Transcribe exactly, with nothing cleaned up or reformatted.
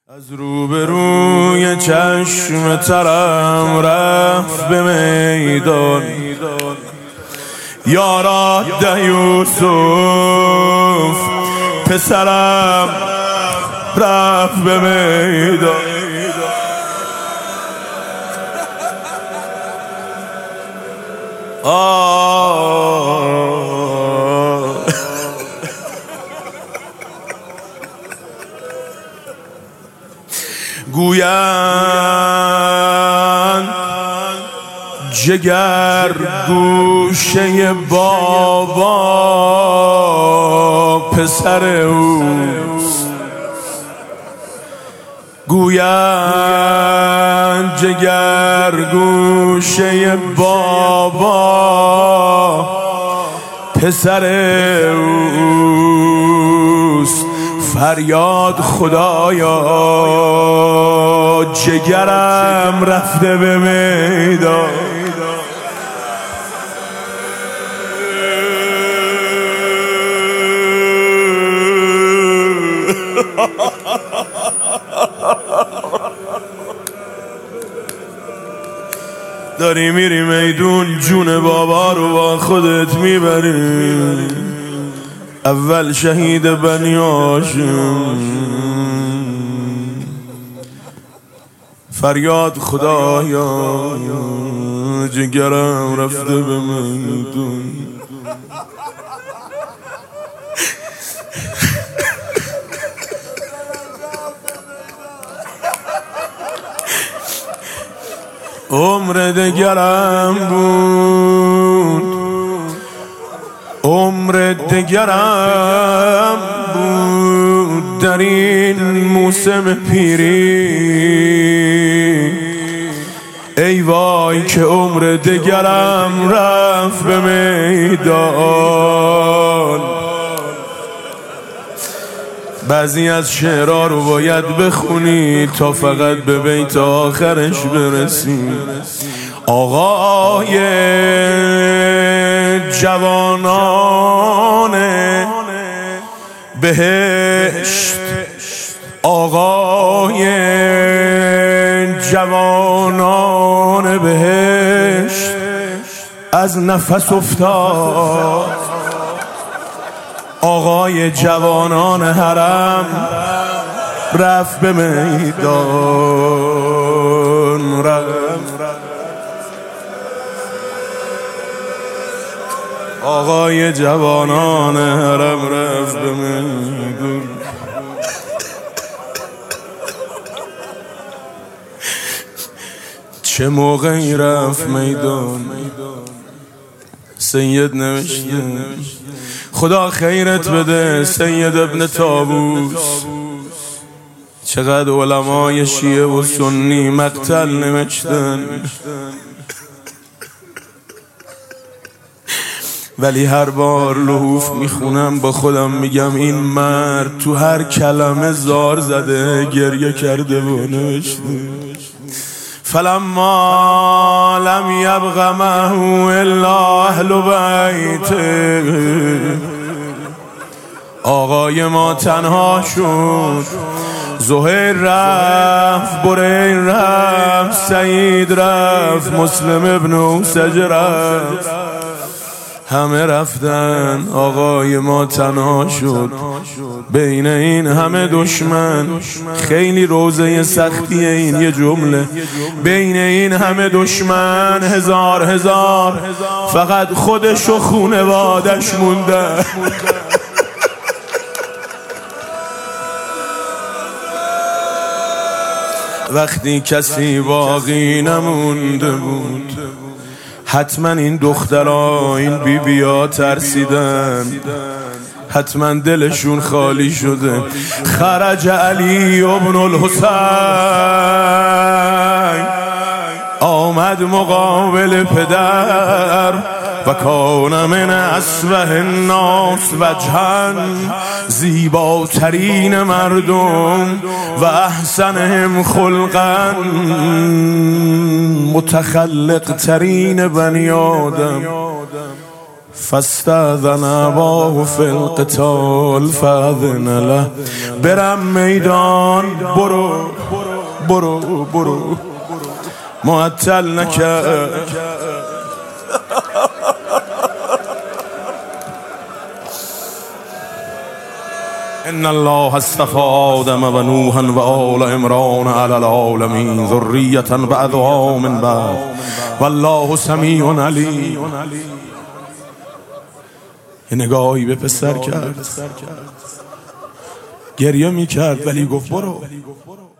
از روبروی چشم ترم رفت به میدان، یارا ده یوسف پسرم رفت به میدان. آه گویند جگر گوشه بابا پسر اوست، گویند جگر گوشه بابا پسر اوست. فریاد خدایا جگرم رفته به میدان. داری میری میدون، جون بابا رو با خودت میبری. اول شهید بنی هاشم، فریاد خدایا جگرم رفته به میدون. عمر دگرم بود، عمر دگرم بود در این موسم پیری. ای وای که عمر دگرم رفت به میدان. بعضی از شعرها رو باید بخونی تا فقط به بیت آخرش برسی. آقای جوانان بهشت، آقای جوانان بهشت از نفس افتاد. آقای جوانان حرم رفت به میدان، رفت. آقای جوانان حرم رفت به میدان. چه موقعی رفت میدان؟ سید نوشته خدا خیرت بده سید ابن طاووس. چقدر علمای شیعه و سنی مقتل نوشتن، ولی هر بار لحوف میخونم با خودم میگم این مرد تو هر کلمه زار زده، گریه کرده و نوشته. فلما لم یبق معه الا اهل بیته، آقای ما تنها شد. زهیر رفت، بریر رفت، سعید رفت، مسلم ابن اوسج رفت، همه رفتن. آقای ما تنها شد بین این همه دشمن. خیلی روزه سختیه این یه جمله. بین این همه دشمن هزار هزار فقط خودش و خونوادش مونده. وقتی کسی باقی نمونده بود، حتما این دخترها این بی بیا ترسیدن، حتما دلشون خالی شده. خرج علی ابن الحسین، آمد مقابل پدر. و کان من اسوح الناس وجها، زیباترین مردم و احسنهم خلقا، متخلق ترین بنی آدم. فاستأذن اباه فی القتال فاذن له. برم میدان، برو برو برو معطل نکرد. ان الله اصطفى آدم و نوحا و آل عمران علی العالمین ذریة بعضها من بعض والله سمیع علیم. یه نگاهی به پسر کرد، گریه میکرد ولی گفت برو.